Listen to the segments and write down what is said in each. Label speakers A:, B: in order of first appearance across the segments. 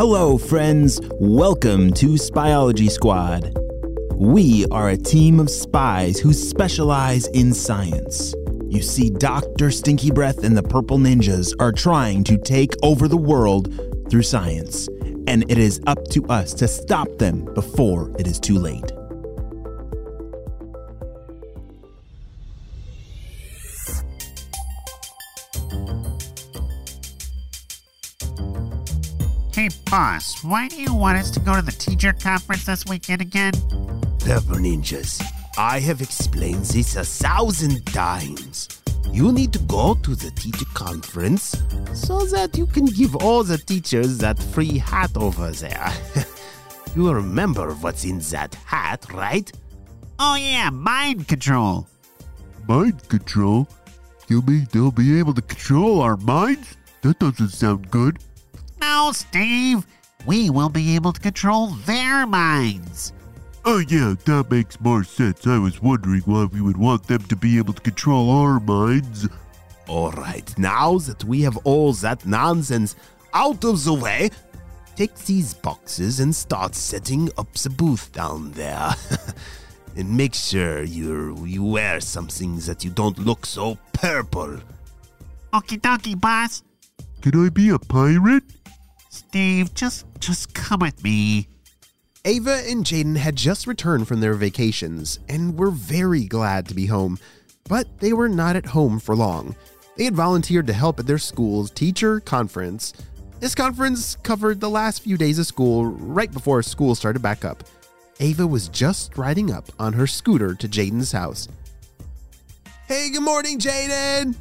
A: Hello, friends. Welcome to Spyology Squad. We are a team of spies who specialize in science. You see, Dr. Stinky Breath and the Purple Ninjas are trying to take over the world through science, and it is up to us to stop them before it is too late.
B: Hey, boss, why do you want us to go to the teacher conference this weekend again?
C: Purple Ninjas, I have explained this 1,000 times. You need to go to the teacher conference so that you can give all the teachers that free hat over there. You remember what's in that hat, right?
B: Oh yeah, mind control.
D: Mind control? You mean they'll be able to control our minds? That doesn't sound good.
B: No, Steve. We will be able to control their minds.
D: Oh yeah, that makes more sense. I was wondering why we would want them to be able to control our minds.
C: All right, now that we have all that nonsense out of the way, take these boxes and start setting up the booth down there. And make sure you wear something that you don't look so purple.
B: Okie dokie, boss.
D: Can I be a pirate?
B: Steve, just come with me.
E: Ava and Jaden had just returned from their vacations and were very glad to be home, but they were not at home for long. They had volunteered to help at their school's teacher conference. This conference covered the last few days of school right before school started back up. Ava was just riding up on her scooter to Jaden's house.
C: Hey, good morning, Jaden.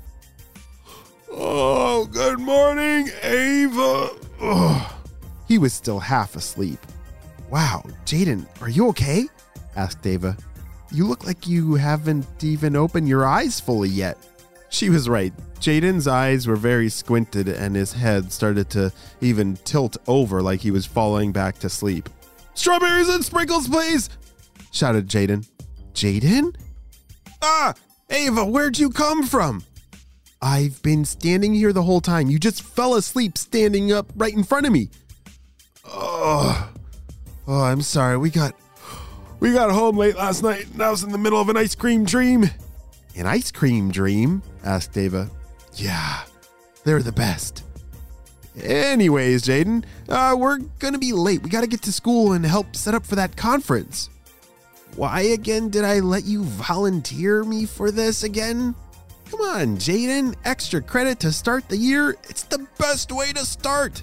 D: Oh, good morning, Ava.
E: He was still half asleep. Wow, Jaden, are you okay? Asked Ava. You look like you haven't even opened your eyes fully yet. She was right. Jaden's eyes were very squinted and his head started to even tilt over like he was falling back to sleep. Strawberries and sprinkles, please, shouted Jaden. Jaden? Ah, Ava, where'd you come from? I've been standing here the whole time. You just fell asleep standing up right in front of me. Oh, I'm sorry. We got home late last night and I was in the middle of an ice cream dream. An ice cream dream? Asked Ava. Yeah, they're the best. Anyways, Jaden, we're gonna be late. We gotta get to school and help set up for that conference. Why again did I let you volunteer me for this again? Come on, Jaden. Extra credit to start the year. It's the best way to start.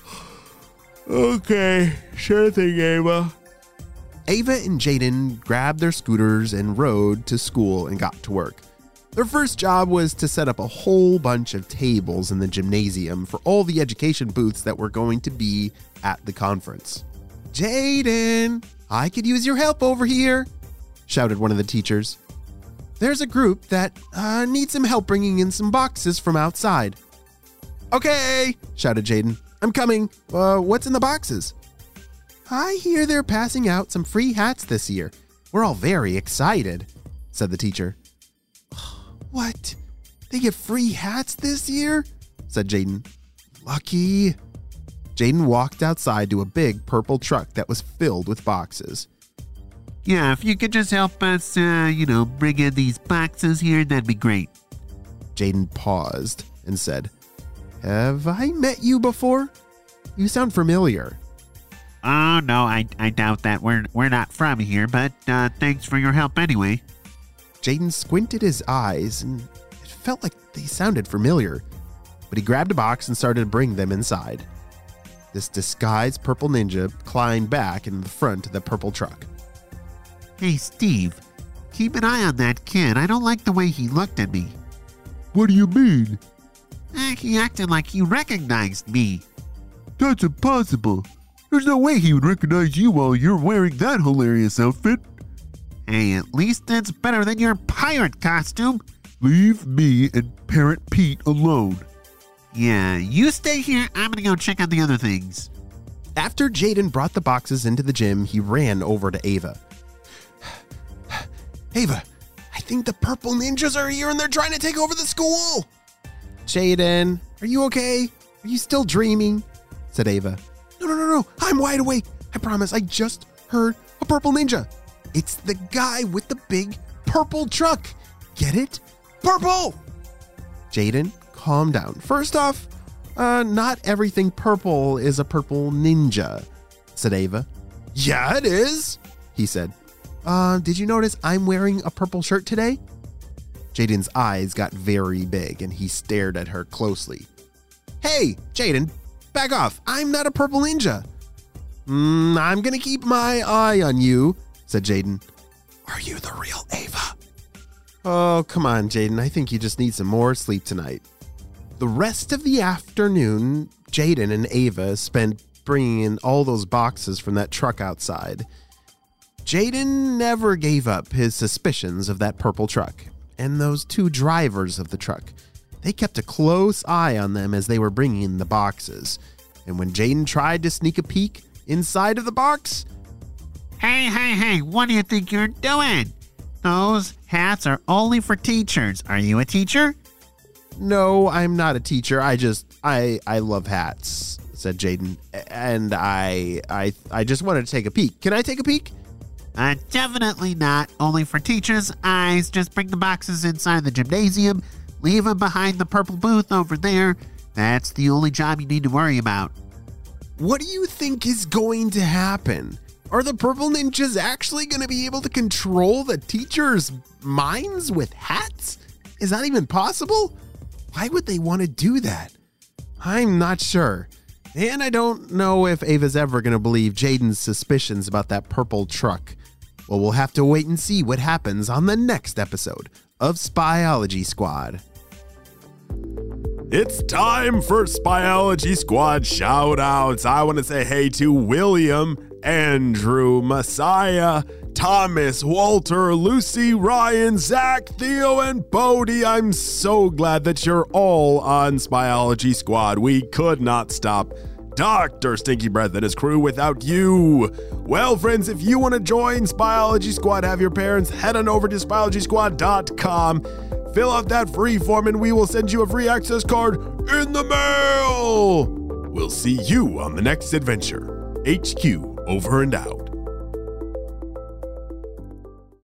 D: Okay, sure thing, Ava.
E: Ava and Jaden grabbed their scooters and rode to school and got to work. Their first job was to set up a whole bunch of tables in the gymnasium for all the education booths that were going to be at the conference. Jaden, I could use your help over here, shouted one of the teachers. There's a group that needs some help bringing in some boxes from outside. Okay, shouted Jaden. I'm coming. What's in the boxes? I hear they're passing out some free hats this year. We're all very excited, said the teacher. What? They get free hats this year? Said Jaden. Lucky. Jaden walked outside to a big purple truck that was filled with boxes.
B: Yeah, if you could just help us, bring in these boxes here, that'd be great.
E: Jaden paused and said, Have I met you before? You sound familiar.
B: Oh, no, I doubt that. We're not from here, but thanks for your help anyway.
E: Jaden squinted his eyes, and it felt like they sounded familiar. But he grabbed a box and started to bring them inside. This disguised purple ninja climbed back in the front of the purple truck.
B: Hey, Steve, keep an eye on that kid. I don't like the way he looked at me.
D: What do you mean?
B: He acted like he recognized me.
D: That's impossible. There's no way he would recognize you while you're wearing that hilarious outfit.
B: Hey, at least it's better than your pirate costume.
D: Leave me and Parrot Pete alone.
B: Yeah, you stay here. I'm gonna go check out the other things.
E: After Jaden brought the boxes into the gym, he ran over to Ava. Ava, I think the purple ninjas are here and they're trying to take over the school. Jaden, are you okay? Are you still dreaming? Said Ava. No, I'm wide awake. I promise, I just heard a purple ninja. It's the guy with the big purple truck. Get it? Purple! Jaden, calm down. First off, not everything purple is a purple ninja, said Ava. Yeah, it is, he said. Did you notice I'm wearing a purple shirt today? Jaden's eyes got very big and he stared at her closely. Hey, Jaden, back off. I'm not a purple ninja. I'm gonna keep my eye on you, said Jaden. Are you the real Ava? Oh, come on, Jaden. I think you just need some more sleep tonight. The rest of the afternoon, Jaden and Ava spent bringing in all those boxes from that truck outside. Jaden never gave up his suspicions of that purple truck and those two drivers of the truck. They kept a close eye on them as they were bringing in the boxes. And when Jaden tried to sneak a peek inside of the box...
B: Hey, what do you think you're doing? Those hats are only for teachers. Are you a teacher?
E: No, I'm not a teacher. I love hats, said Jaden. And I just wanted to take a peek. Can I take a peek?
B: Definitely not. Only for teachers' eyes. Just bring the boxes inside the gymnasium. Leave them behind the purple booth over there. That's the only job you need to worry about.
E: What do you think is going to happen? Are the purple ninjas actually going to be able to control the teachers' minds with hats? Is that even possible? Why would they want to do that? I'm not sure. And I don't know if Ava's ever going to believe Jaden's suspicions about that purple truck. Well, we'll have to wait and see what happens on the next episode of Spyology Squad.
F: It's time for Spyology Squad shout-outs. I want to say hey to William, Andrew, Messiah, Thomas, Walter, Lucy, Ryan, Zach, Theo, and Bodie. I'm so glad that you're all on Spyology Squad. We could not stop Dr. Stinky Breath and his crew without you. Well, friends, if you want to join Spyology Squad, have your parents head on over to SpyologySquad.com. Fill out that free form and we will send you a free access card in the mail. We'll see you on the next adventure. HQ over and out.